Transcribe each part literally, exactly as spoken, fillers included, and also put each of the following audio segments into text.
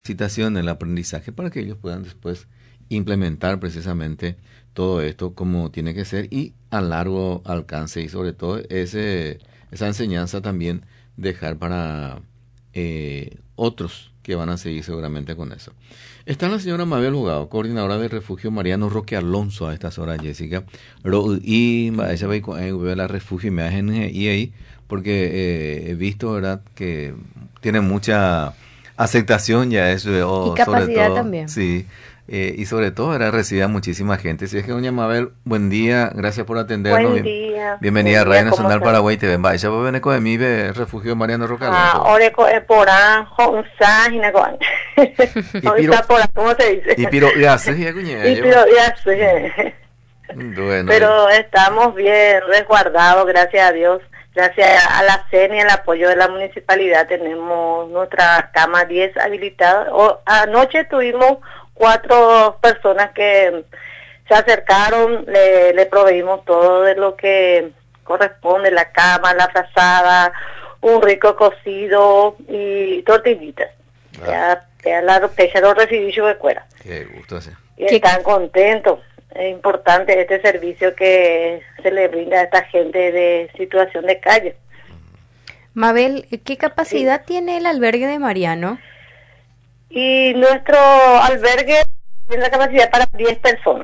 capacitación, el aprendizaje para que ellos puedan después implementar precisamente todo esto como tiene que ser y a largo alcance y sobre todo ese, esa enseñanza también dejar para eh, otros que van a seguir seguramente con eso. Está la señora Mabel Jugado, coordinadora del refugio Mariano Roque Alonso a estas horas, Jessica. Y ella ve la refugio y me hacen y ahí porque eh, he visto, ¿verdad?, que tiene mucha aceptación ya eso. Oh, y capacidad sobre todo, también. Sí. Eh, y sobre todo era recibida muchísima gente. Si es que doña Mabel, buen día, gracias por atendernos. Buen día. Bienvenida a Radio Nacional Paraguay T V. Vaya, vos venés con mi ve refugio Mariano Roque Alonso. Ah, ore co porán, honsa, hina con. Honsa porán, ¿cómo se dice? Y piro ya se ya cuña. Y piro ya se. Bueno. Pero estamos bien resguardados, gracias a Dios. Gracias a la C E N y el apoyo de la municipalidad tenemos nuestra cama diez habilitadas. O, anoche tuvimos cuatro personas que se acercaron, le, le proveímos todo de lo que corresponde, la cama, la frazada, un rico cocido y tortillitas. Ah. Ya, ya la pecha lo recibí yo de cuera. Qué gusto hacer. Y están contentos. Es importante este servicio que se le brinda a esta gente de situación de calle. Mabel, ¿qué capacidad sí. tiene el albergue de Mariano? Y nuestro albergue tiene la capacidad para diez personas.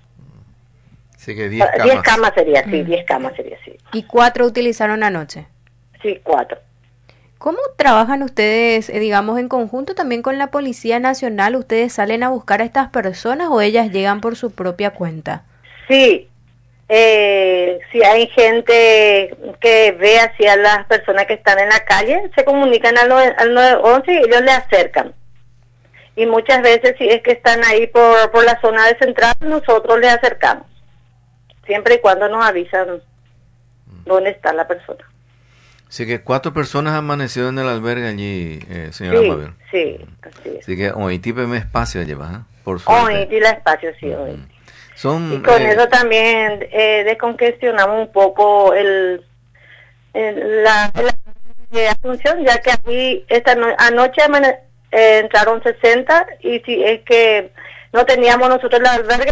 Sí, que diez camas. diez camas sería, sí, Mm. diez camas sería, sí. ¿Y cuatro utilizaron anoche? Sí, cuatro. ¿Cómo trabajan ustedes, eh, digamos, en conjunto también con la Policía Nacional? ¿Ustedes salen a buscar a estas personas o ellas llegan por su propia cuenta? Sí, eh, si hay gente que ve hacia las personas que están en la calle, se comunican al, al nueve once y ellos le acercan. Y muchas veces si es que están ahí por, por la zona de central, nosotros les acercamos. Siempre y cuando nos avisan dónde está la persona. Así que cuatro personas amanecieron en el albergue allí, eh, señora sí, Mabel. Sí, así es. Así que hoy tipo me espacio lleva, ¿eh? Por suerte. Hoy tiene espacio, sí, hoy. Uh-huh. Son, y con eh, eso también eh, descongestionamos un poco el, el la, la Asunción, ya que aquí esta no, anoche eh, entraron sesenta y si es que no teníamos nosotros el albergue,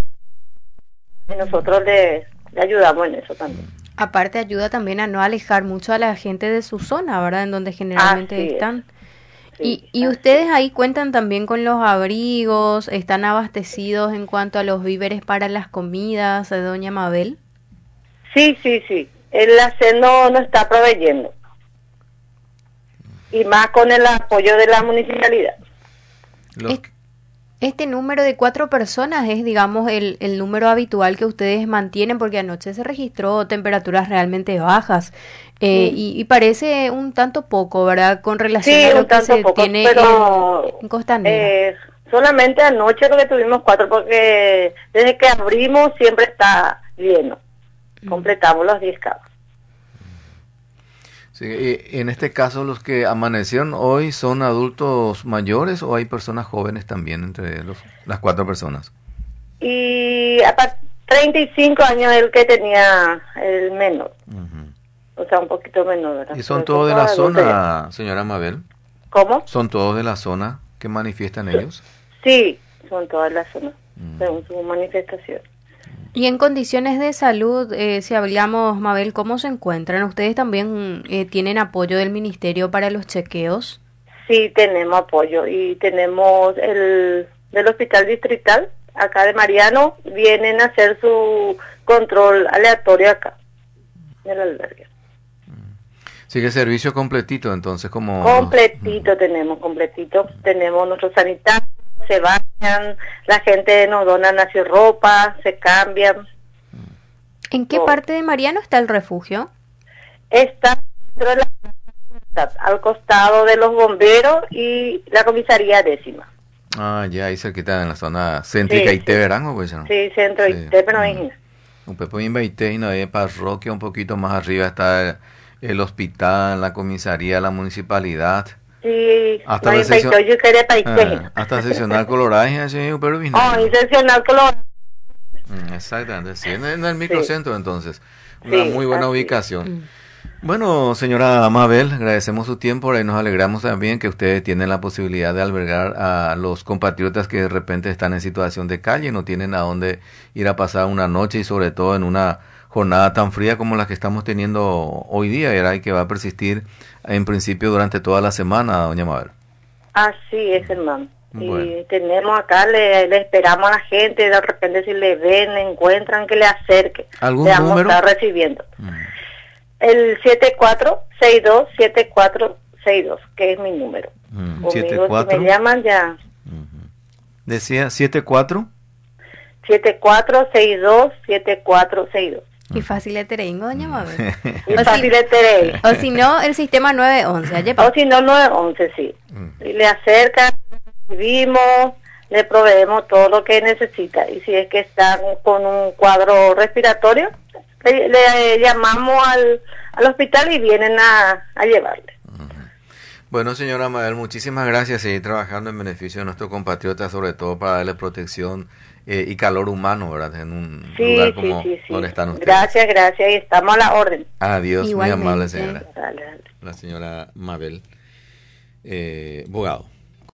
y nosotros le, le ayudamos en eso también. Aparte ayuda también a no alejar mucho a la gente de su zona, ¿verdad? En donde generalmente Así están. Sí, y y ustedes ahí cuentan también con los abrigos, están abastecidos en cuanto a los víveres para las comidas de doña Mabel. Sí, sí, sí. El A C E no nos está proveyendo. Y más con el apoyo de la municipalidad. Los... Es... Este número de cuatro personas es, digamos, el, el número habitual que ustedes mantienen, porque anoche se registró temperaturas realmente bajas eh, sí. y, y parece un tanto poco, ¿verdad? Con relación sí, a lo que se poco, tiene pero, en, en Costanera. Eh, solamente anoche lo que tuvimos cuatro, porque desde que abrimos siempre está lleno. Mm. Completamos los diez camas. Sí, y en este caso, los que amanecieron hoy son adultos mayores o hay personas jóvenes también entre los, las cuatro personas. Y a treinta y cinco años el que tenía el menor. Uh-huh. O sea, un poquito menor, ¿verdad? ¿Y son todos de la zona, señora Mabel? ¿Cómo? ¿Son todos de la zona que manifiestan ellos? Sí, son todas de la zona, uh-huh. según su manifestación. Y en condiciones de salud, eh, si hablamos, Mabel, ¿cómo se encuentran? ¿Ustedes también eh, tienen apoyo del Ministerio para los chequeos? Sí, tenemos apoyo y tenemos el del Hospital Distrital, acá de Mariano, vienen a hacer su control aleatorio acá, en el albergue. Sí, que servicio completito, entonces, como... Completito uh-huh. tenemos, completito. Tenemos nuestros sanitarios, se bañan, la gente nos dona nació ropa, se cambian. ¿En qué oh. parte de Mariano está el refugio? Está dentro de la, al costado de los bomberos y la comisaría décima. Ah, ya, ahí cerquita en la zona céntrica sí, y te verán, ¿o pues? Sí, centro sí. y te, pero mm. Un poco en Baité y no hay parroquia, un poquito más arriba está el, el hospital, la comisaría, la municipalidad. Sí, hasta no sesión, yo quería eh, hasta sesionar coloraje, así, pero vino. Oh, y sesionar coloraje. Mm, exactamente, sí, en, en el microcentro sí. entonces, una sí, muy buena así. ubicación. Mm. Bueno, señora Mabel, agradecemos su tiempo y nos alegramos también que ustedes tienen la posibilidad de albergar a los compatriotas que de repente están en situación de calle, no tienen a dónde ir a pasar una noche y sobre todo en una jornada tan fría como la que estamos teniendo hoy día, ¿verdad? Y que va a persistir en principio durante toda la semana, doña Mabel. Así es, hermano. Bueno. Y tenemos acá, le, le esperamos a la gente, de repente si le ven, le encuentran, que le acerque. ¿Algún le vamos número? a estar recibiendo. Mm. El siete cuatro seis dos siete cuatro seis dos, que es mi número. Mm, Conmigo, siete cuatro. si me llaman ya. Uh-huh. Decía siete cuatro. siete cuatro seis dos siete cuatro seis dos. Y fácil de terengo, doña Mabel. Y O fácil si- de tener. O si no, el sistema nueve once. Allá O si no, nueve once, sí. Mm. Y le acercan, recibimos, le proveemos todo lo que necesita. Y si es que están con un cuadro respiratorio, le, le llamamos al, al hospital y vienen a, a llevarle. Bueno, señora Mabel, muchísimas gracias. Seguir trabajando en beneficio de nuestros compatriotas, sobre todo para darle protección eh, y calor humano, ¿verdad? En un Sí, lugar sí, como sí, sí. donde están ustedes. Gracias, gracias. Y estamos a la orden. Adiós, muy Igualmente. amable señora. Dale, dale. La señora Mabel, eh, Bogado.